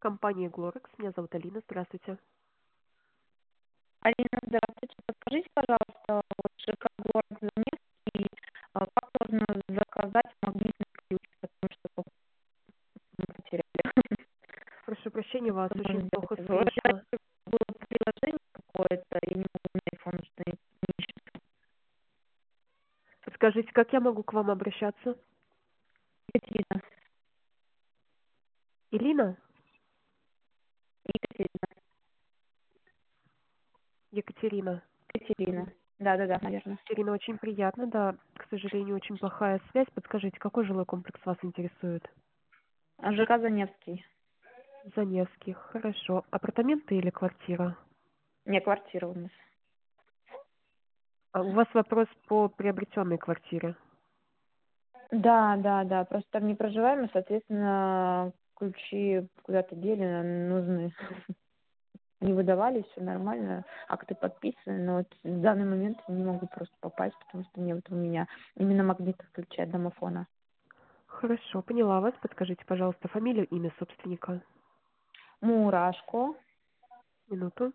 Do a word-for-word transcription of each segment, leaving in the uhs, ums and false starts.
Компания Glorex. Меня зовут Алина. Здравствуйте. Алина, здравствуйте. Подскажите, пожалуйста, вот ЖК город Заместский, а, как можно заказать магнитный ключ, потому что мы потеряли. Прошу прощения, вас Что очень можно плохо сделать? Вроде слышно. было приложение какое-то, я не могу на iPhone установить. Подскажите, как я могу к вам обращаться? Екатерина. Ирина? Екатерина. Екатерина. Екатерина. Да-да-да, наверное. Екатерина, очень приятно, да. К сожалению, очень плохая связь. Подскажите, какой жилой комплекс вас интересует? А ЖК Заневский. Заневский. Хорошо. Апартаменты или квартира? Не, квартира у нас. А у вас вопрос по приобретенной квартире. Да, да, да. Просто там не проживаем, и, соответственно, ключи куда-то дели, нам нужны. Не выдавали, все нормально, акты подписаны, но вот в данный момент я не могу просто попасть, потому что нет у меня именно магнитных ключей от домофона. Хорошо, поняла вас. Подскажите, пожалуйста, фамилию, имя собственника. Мурашко, Минуту.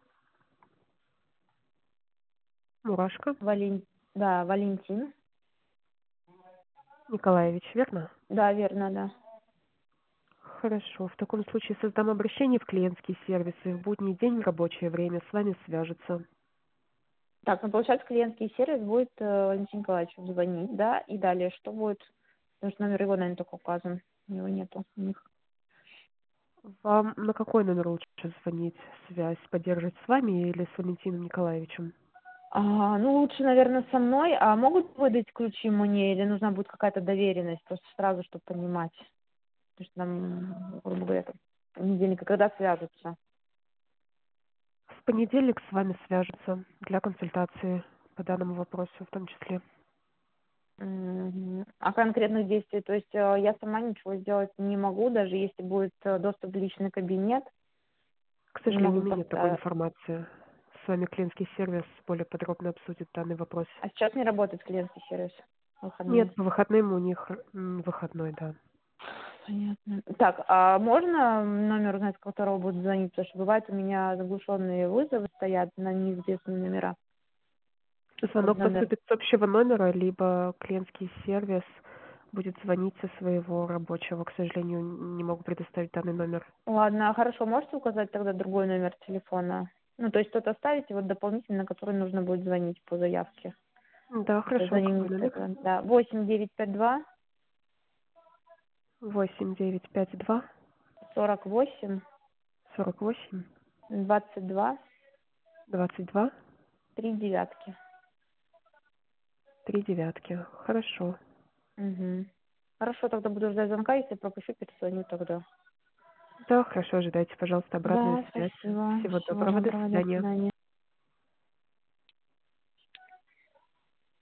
Мурашко. Вален... да, Валентин. Николаевич, верно? Да, верно, да. Хорошо. В таком случае создам обращение в клиентский сервис, и в будний день в рабочее время с вами свяжутся. Так, ну получается, клиентский сервис будет э, Валентин Николаевич звонить, да, и далее что будет? Потому что номер его, наверное, только указан. У него нету у них. Вам на какой номер лучше звонить? Связь поддерживать с вами или с Валентином Николаевичем? А, ну, лучше, наверное, со мной. А могут выдать ключи мне или нужна будет какая-то доверенность? Просто сразу, чтобы понимать. Потому что нам, грубо говоря, там, понедельника, когда свяжутся. В понедельник с вами свяжутся для консультации по данному вопросу в том числе. Мгм. А конкретных действий, то есть э, я сама ничего сделать не могу, даже если будет э, доступ в личный кабинет, К не сожалению, могу у меня нет такой как-то... информации. С вами клиентский сервис более подробно обсудит данный вопрос. А сейчас не работает клиентский сервис в Нет, выходные. по выходным у них м, выходной, да. Понятно. Так, а можно номер узнать, с которого будут звонить? Потому что бывает у меня заглушенные вызовы стоят на неизвестные номера. Какой Звонок номер? поступит с общего номера, либо клиентский сервис будет звонить со своего рабочего. К сожалению, не могу предоставить данный номер. Ладно, хорошо, можете указать тогда другой номер телефона? Ну, то есть тот оставите, вот дополнительно, на который нужно будет звонить по заявке. Да, Это хорошо. за Какой ним, номер? это, да, восемь девять пять два Восемь девять пять два сорок восемь сорок восемь двадцать два двадцать два три девятки. три девятки. Хорошо. Угу. Хорошо, тогда буду ждать звонка, если пропущу, перезвоню тогда. Да, хорошо. Ожидайте, пожалуйста, обратную Да, связь. спасибо. Всего Всего доброго. До доброго, до свидания. свидания.